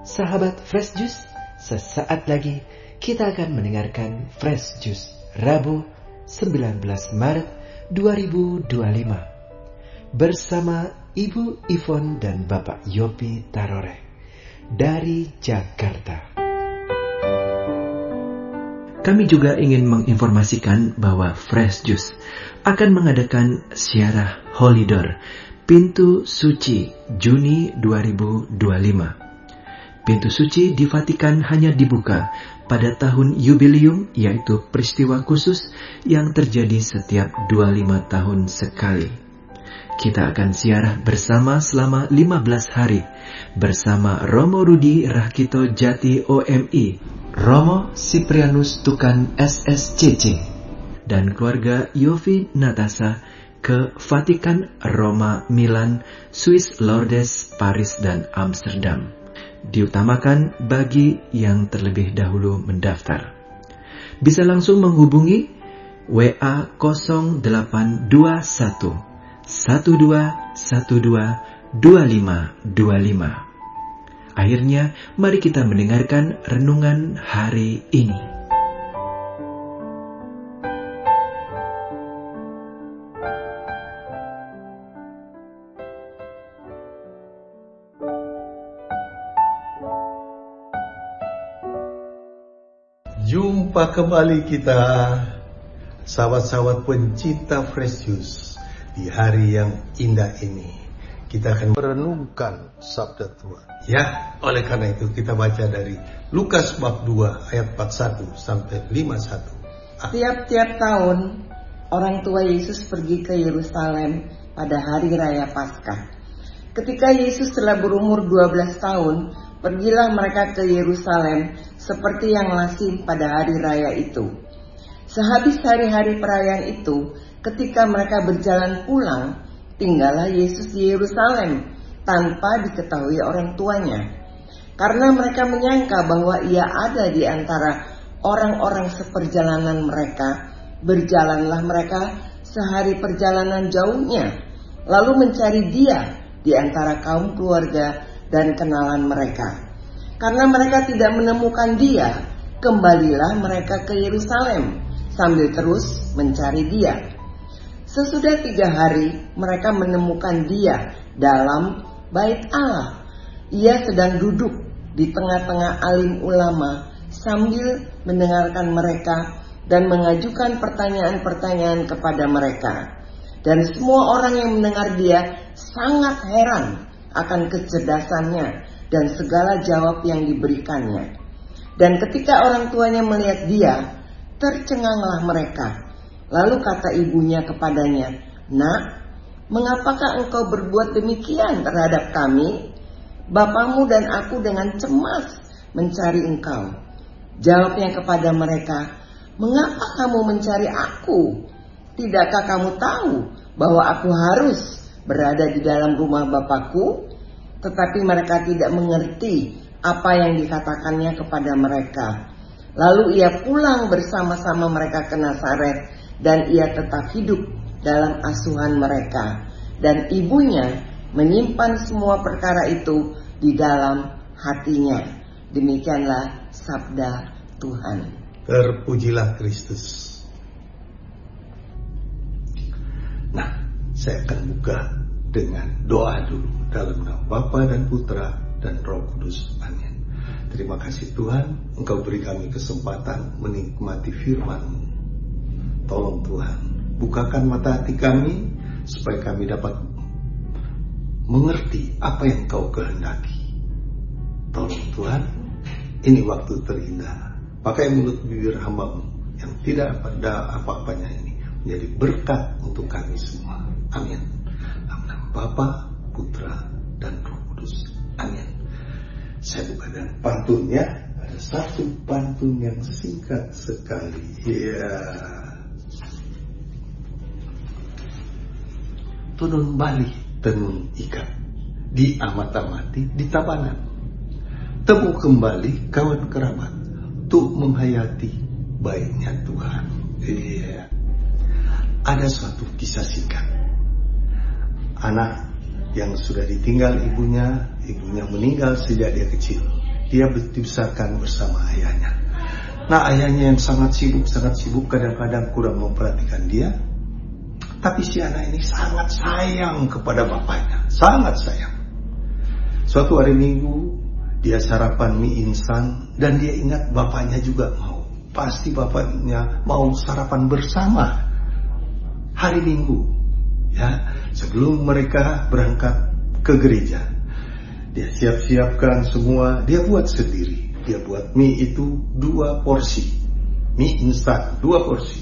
Sahabat Fresh Juice, sesaat lagi kita akan mendengarkan Fresh Juice Rabu 19 Maret 2025 bersama Ibu Ivon dan Bapak Yopi Tarore dari Jakarta. Kami juga ingin menginformasikan bahwa Fresh Juice akan mengadakan Ziarah Holy Door Pintu Suci Juni 2025. Pintu suci di Vatikan hanya dibuka pada tahun yubileum, yaitu peristiwa khusus yang terjadi setiap 25 tahun sekali. Kita akan ziarah bersama selama 15 hari bersama Romo Rudi Rahkito Jati OMI, Romo Siprianus Tukan SSCC, dan keluarga Yofi Natasa ke Vatikan, Roma, Milan, Swiss, Lourdes, Paris, dan Amsterdam. Diutamakan bagi yang terlebih dahulu mendaftar. Bisa langsung menghubungi WA 0821 1212 2525. Akhirnya, mari kita mendengarkan renungan hari ini. Jumpa kembali kita, sahabat-sahabat pencinta Fresh Juice. Di hari yang indah ini kita akan merenungkan sabda Tuhan. Ya, oleh karena itu kita baca dari Lukas bab 2 ayat 41 sampai 51. Tiap-tiap tahun orang tua Yesus pergi ke Yerusalem pada hari raya Paskah. Ketika Yesus telah berumur 12 tahun, pergilah mereka ke Yerusalem seperti yang lazim pada hari raya itu. Sehabis hari-hari perayaan itu, ketika mereka berjalan pulang, tinggallah Yesus di Yerusalem tanpa diketahui orang tuanya. Karena mereka menyangka bahwa ia ada di antara orang-orang seperjalanan mereka, berjalanlah mereka sehari perjalanan jauhnya, lalu mencari dia di antara kaum keluarga dan kenalan mereka. Karena mereka tidak menemukan dia, kembalilah mereka ke Yerusalem sambil terus mencari dia. Sesudah 3 hari mereka menemukan dia dalam bait Allah. Ia sedang duduk di tengah-tengah alim ulama sambil mendengarkan mereka dan mengajukan pertanyaan-pertanyaan kepada mereka. Dan semua orang yang mendengar dia sangat heran akan kecerdasannya dan segala jawab yang diberikannya. Dan ketika orang tuanya melihat dia, tercenganglah mereka. Lalu kata ibunya kepadanya, "Nak, mengapakah engkau berbuat demikian terhadap kami? Bapamu dan aku dengan cemas mencari engkau." Jawabnya kepada mereka, "Mengapa kamu mencari aku? Tidakkah kamu tahu bahwa aku harus berada di dalam rumah Bapakku?" Tetapi mereka tidak mengerti apa yang dikatakannya kepada mereka. Lalu ia pulang bersama-sama mereka ke Nazaret, dan ia tetap hidup dalam asuhan mereka. Dan ibunya menyimpan semua perkara itu di dalam hatinya. Demikianlah sabda Tuhan. Terpujilah Kristus. Nah, saya akan buka dengan doa dulu dalam nama Bapa dan Putra dan Roh Kudus. Amin. Terima kasih Tuhan, Engkau beri kami kesempatan menikmati firman-Mu. Tolong Tuhan, bukakan mata hati kami supaya kami dapat mengerti apa yang Engkau kehendaki. Tolong Tuhan, ini waktu terindah. Pakai mulut bibir hamba-Mu yang tidak ada apa-apanya ini menjadi berkat untuk kami semua. Amin. Dalam nama Bapa, Putra, dan Roh Kudus. Amin. Saya buka dengan pantunnya. Ada satu pantun yang singkat sekali. Ya. Tunun balik, tenun ikat, di amat-amati, di tabanan. Temu kembali kawan kerabat, untuk menghayati baiknya Tuhan. Iya. Ada suatu kisah singkat. Anak yang sudah ditinggal ibunya meninggal sejak dia kecil. dia dibesarkan bersama ayahnya. Nah, ayahnya yang sangat sibuk, kadang-kadang kurang memperhatikan dia. Tapi si anak ini sangat sayang kepada bapaknya, sangat sayang. Suatu hari Minggu, dia sarapan mie instan dan dia ingat bapaknya juga mau. Pasti bapaknya mau sarapan bersama hari Minggu. Ya, sebelum mereka berangkat ke gereja, dia siap-siapkan semua, dia buat sendiri. Dia buat mie itu 2 porsi, mie instan 2 porsi.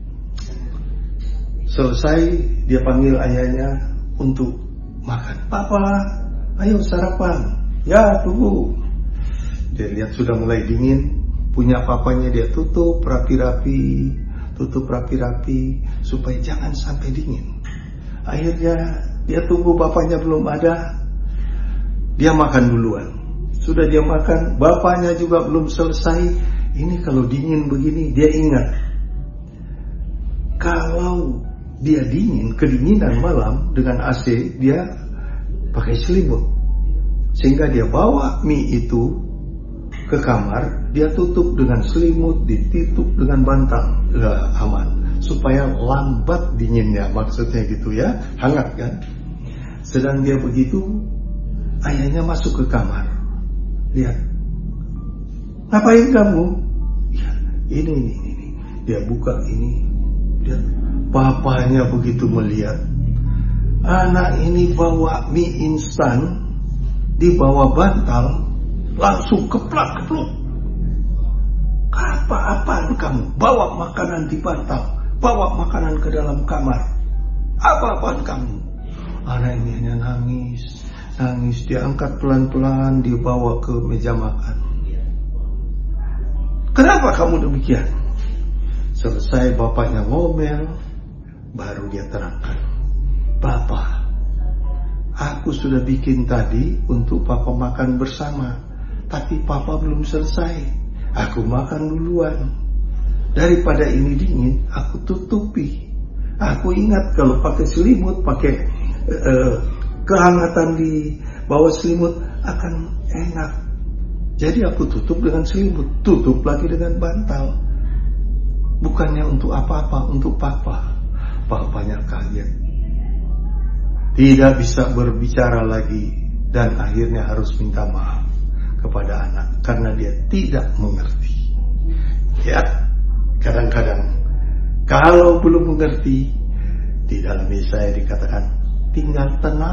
Selesai, dia panggil ayahnya untuk makan. Papa, ayo sarapan. Ya, tunggu. Dia lihat sudah mulai dingin. Punya papanya dia tutup rapi-rapi supaya jangan sampai dingin. Akhirnya dia tunggu bapaknya belum ada. Dia makan duluan. Sudah dia makan, bapaknya juga belum selesai. Ini kalau dingin begini, dia ingat. Kalau dia dingin, kedinginan malam dengan AC, dia pakai selimut. Sehingga dia bawa mie itu ke kamar, dia tutup dengan selimut, ditutup dengan bantal, aman. Supaya lambat dinginnya, maksudnya gitu ya, hangat kan. Sedang dia begitu, ayahnya masuk ke kamar. Lihat, ngapain kamu? Ya, ini. Dia buka ini, dia, papanya begitu melihat, anak ini bawa mie instan, dibawa bantal, langsung keplak-kepluk. Apa-apaan kamu? Bawa makanan di bantal, bawa makanan ke dalam kamar. Apa-apaan kamu? Anak ini hanya nangis. Dia angkat pelan-pelan, dibawa ke meja makan. Kenapa kamu demikian? Selesai bapaknya ngomel, baru dia terangkan. Bapak, aku sudah bikin tadi untuk papa makan bersama, tapi papa belum selesai. Aku makan duluan. Daripada ini dingin, aku tutupi. Aku ingat kalau pakai selimut, pakai kehangatan di bawah selimut akan enak. Jadi aku tutup dengan selimut, tutup lagi dengan bantal. Bukannya untuk apa-apa, untuk papa. Papanya kaget, tidak bisa berbicara lagi, dan akhirnya harus minta maaf kepada anak karena dia tidak mengerti. Ya, kadang-kadang kalau belum mengerti, di dalam Yesaya dikatakan tinggal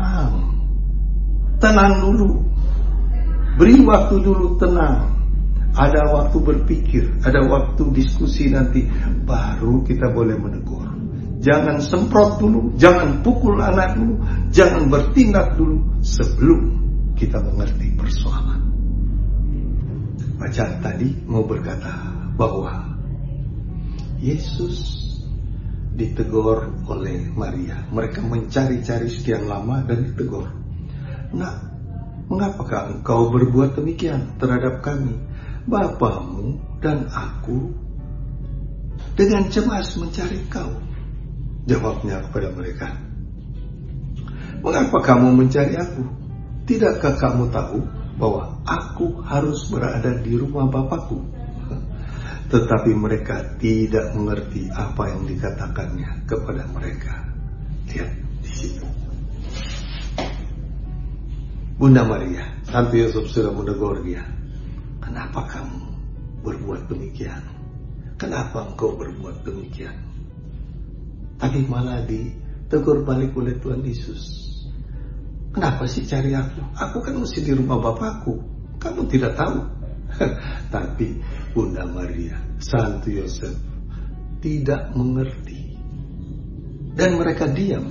tenang dulu, beri waktu dulu, tenang. Ada waktu berpikir, ada waktu diskusi nanti, baru kita boleh menegur. Jangan semprot dulu, jangan pukul anak dulu, jangan bertindak dulu sebelum kita mengerti persoalan. Bacaan tadi mau berkata bahwa Yesus ditegur oleh Maria. Mereka mencari-cari sekian lama dan ditegur. Nah, mengapakah engkau berbuat demikian terhadap kami? Bapamu dan aku dengan cemas mencari kau. Jawabnya kepada mereka, mengapa kamu mencari aku? Tidakkah kamu tahu bahwa aku harus berada di rumah Bapakku? Tetapi mereka tidak mengerti apa yang dikatakannya kepada mereka. Lihat di situ. Bunda Maria, Santo Yosef sudah menegur dia. Kenapa kamu berbuat demikian? Kenapa engkau berbuat demikian? Tapi malah ditegur balik oleh Tuhan Yesus. Kenapa sih cari aku? Aku kan mesti di rumah Bapakku. Kamu tidak tahu. Tapi Bunda Maria, Santo Yosef tidak mengerti. Dan mereka diam.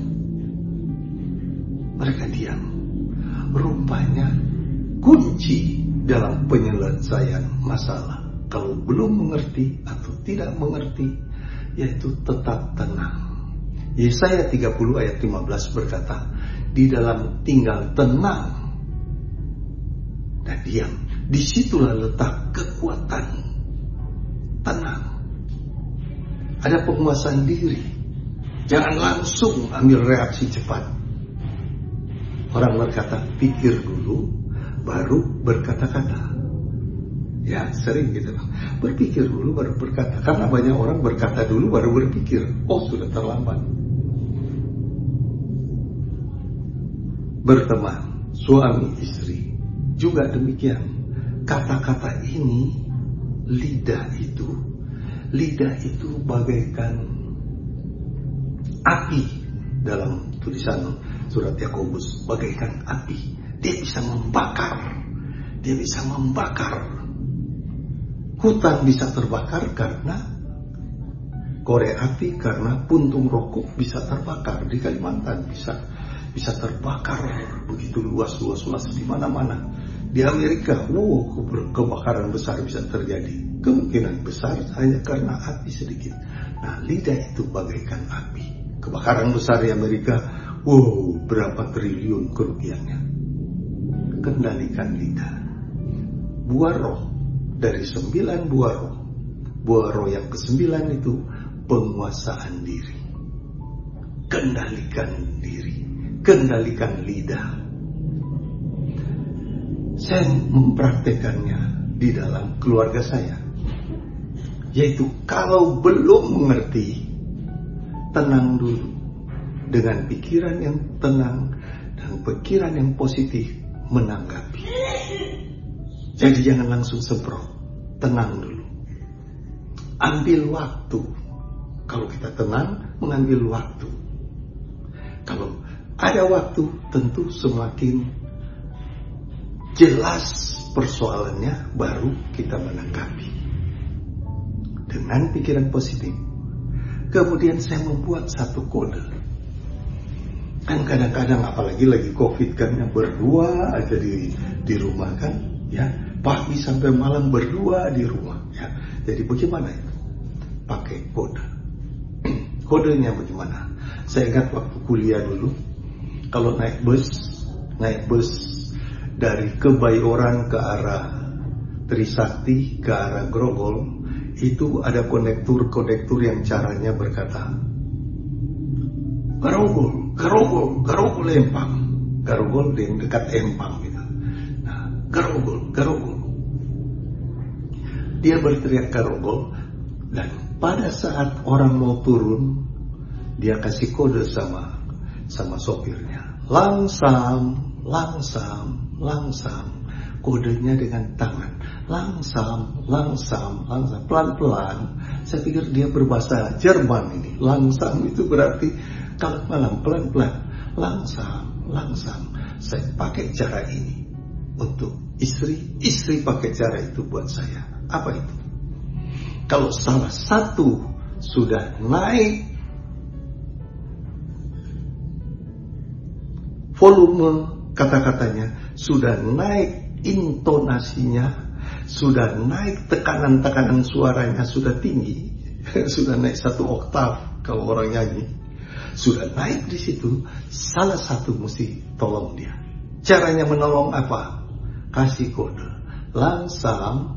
Rupanya kunci dalam penyelesaian masalah, kalau belum mengerti atau tidak mengerti, yaitu tetap tenang. Yesaya 30 ayat 15 berkata, di dalam tinggal tenang dan diam, disitulah letak kekuatan. Tenang, ada penguasaan diri. Jangan langsung ambil reaksi cepat. Orang berkata, pikir dulu baru berkata-kata. Ya, sering gitu. Berpikir dulu baru berkata. Karena banyak orang berkata dulu baru berpikir. Oh, sudah terlambat. Berteman, suami istri juga demikian. Kata-kata ini, lidah itu bagaikan api. Dalam tulisan surat Yakobus, bagaikan api. Dia bisa membakar. Hutan bisa terbakar karena korek api, karena puntung rokok bisa terbakar. Di Kalimantan bisa terbakar begitu luas di mana-mana. Di Amerika, kebakaran besar bisa terjadi. Kemungkinan besar hanya karena api sedikit. Nah, lidah itu bagaikan api. Kebakaran besar di Amerika, berapa triliun kerugiannya. Kendalikan lidah. Buah roh. Dari 9 buah roh yang ke-9 itu penguasaan diri. Kendalikan lidah. Saya mempraktekannya di dalam keluarga saya. Yaitu kalau belum mengerti, tenang dulu. Dengan pikiran yang tenang dan pikiran yang positif menanggapi. Jadi jangan langsung semprot, tenang dulu. Ambil waktu. Kalau kita tenang, mengambil waktu. Kalau ada waktu, tentu semakin jelas persoalannya, baru kita menanggapi. Dengan pikiran positif. Kemudian saya membuat satu kode. Kan kadang-kadang apalagi lagi COVID kan, berdua aja di rumah kan. Ya, pagi sampai malam berdua di rumah. Ya, jadi bagaimana itu? Pakai kode. Kodenya bagaimana? Saya ingat waktu kuliah dulu, kalau naik bus dari Kebayoran ke arah Trisakti ke arah Grogol, itu ada konektur yang caranya berkata, Grogol Empang. Grogol yang dekat Empang gitu. Grogol. Dia berteriak Grogol, dan pada saat orang mau turun, dia kasih kode sama sopirnya. Langsam. Kodenya dengan tangan. Langsam, pelan-pelan. Saya pikir dia berbahasa Jerman ini. Langsam itu berarti kalau malam, pelan-pelan. Langsam. Saya pakai cara ini. Untuk istri pakai cara itu buat saya. Apa itu? Kalau salah satu sudah naik volume kata-katanya, sudah naik intonasinya, sudah naik tekanan suaranya, sudah tinggi, sudah naik 1 oktav kalau orang nyanyi, sudah naik di situ, salah satu mesti tolong dia. Caranya menolong apa? Kasih kode. Langsam.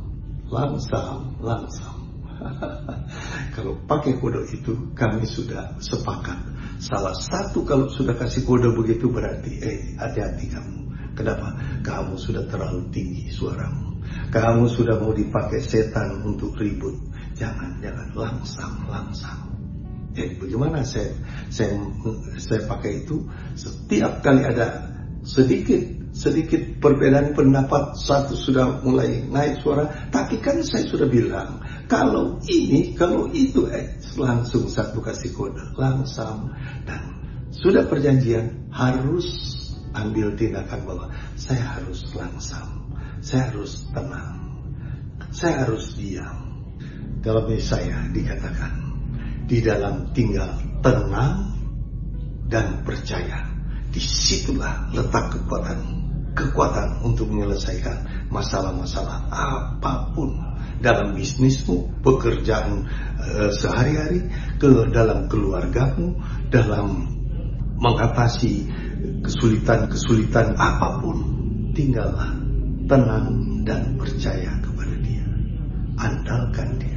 Kalau pakai kode itu, kami sudah sepakat. Salah satu kalau sudah kasih kode begitu berarti, hati-hati kamu. Kenapa? Kamu sudah terlalu tinggi suaramu. Kamu sudah mau dipakai setan untuk ribut. Jangan. Langsam. Jadi bagaimana saya pakai itu? Setiap kali ada sedikit perbedaan pendapat, satu sudah mulai naik suara, tapi kan saya sudah bilang kalau itu langsung satu kasih kode langsam, dan sudah perjanjian harus ambil tindakan bahwa saya harus langsam, saya harus tenang, saya harus diam. Dalam saya dikatakan di dalam tinggal tenang dan percaya, disitulah letak kekuatan untuk menyelesaikan masalah-masalah apapun dalam bisnismu, pekerjaan sehari-hari, dalam keluargamu, dalam mengatasi kesulitan apapun. Tinggallah tenang dan percaya kepada Dia, andalkan Dia.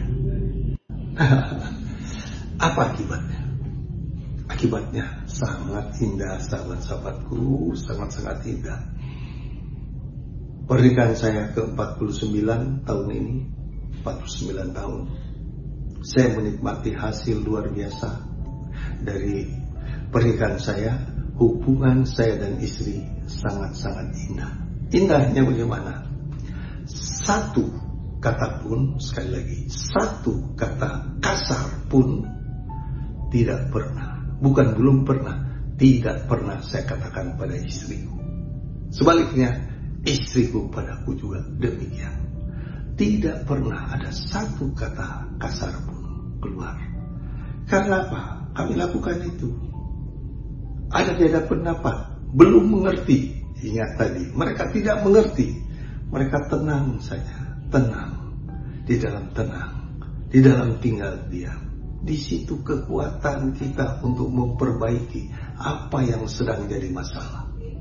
Apa akibatnya? Akibatnya sangat indah, sahabat-sahabatku, sangat-sangat indah. Pernikahan saya ke-49 tahun ini, 49 tahun. Saya menikmati hasil luar biasa dari pernikahan saya. Hubungan saya dan istri sangat-sangat indah. Indahnya bagaimana? Satu kata pun, sekali lagi, satu kata kasar pun tidak pernah, bukan belum pernah, tidak pernah saya katakan pada istriku. Sebaliknya, istriku padaku juga demikian. Tidak pernah ada satu kata kasar pun keluar. Karena apa? Kami lakukan itu. Ada beda pendapat, belum mengerti. Ingat tadi, mereka tidak mengerti. Mereka tenang saja, tenang. Di dalam tenang, di dalam tinggal diam. Di situ kekuatan kita untuk memperbaiki apa yang sedang jadi masalah.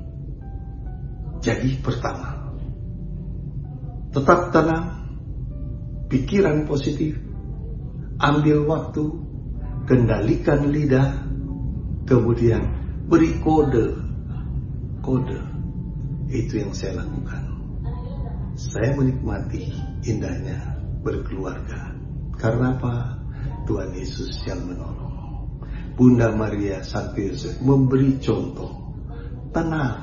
Jadi pertama, tetap tenang, pikiran positif, ambil waktu, kendalikan lidah, kemudian beri kode. Itu yang saya lakukan. Saya menikmati indahnya berkeluarga. Karena apa? Tuhan Yesus yang menolong. Bunda Maria Santo Yosef memberi contoh. Tenang.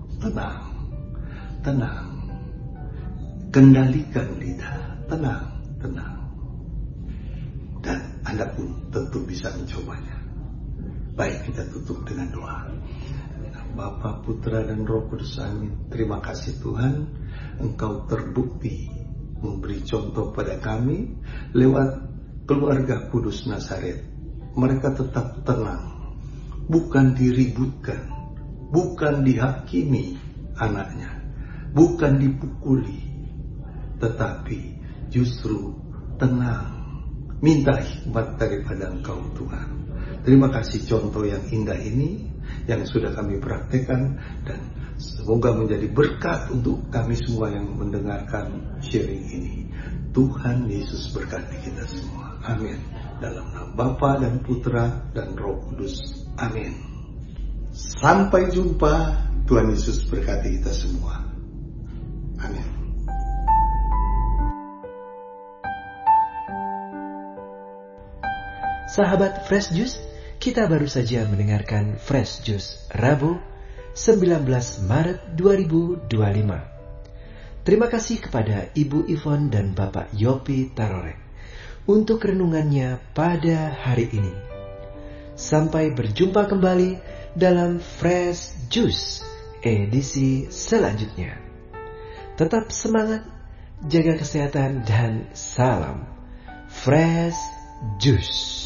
Kendalikan lidah. Tenang. Dan Anda pun tentu bisa mencobanya. Baik, kita tutup dengan doa. Bapa, Putra, dan Roh Kudus, amin. Terima kasih Tuhan, Engkau terbukti memberi contoh pada kami lewat keluarga Kudus Nazaret. Mereka tetap tenang, bukan diributkan, bukan dihakimi anaknya, bukan dipukuli, tetapi justru tenang, minta hikmat daripada Engkau Tuhan. Terima kasih contoh yang indah ini yang sudah kami praktekkan, dan semoga menjadi berkat untuk kami semua yang mendengarkan sharing ini. Tuhan Yesus berkati kita semua. Amin. Dalam nama Bapa dan Putra dan Roh Kudus. Amin. Sampai jumpa. Tuhan Yesus berkati kita semua. Amin. Sahabat Fresh Juice, kita baru saja mendengarkan Fresh Juice Rabu 19 Maret 2025. Terima kasih kepada Ibu Ivon dan Bapak Yopi Tarorek untuk renungannya pada hari ini. Sampai berjumpa kembali dalam Fresh Juice edisi selanjutnya. Tetap semangat, jaga kesehatan, dan salam Fresh Juice.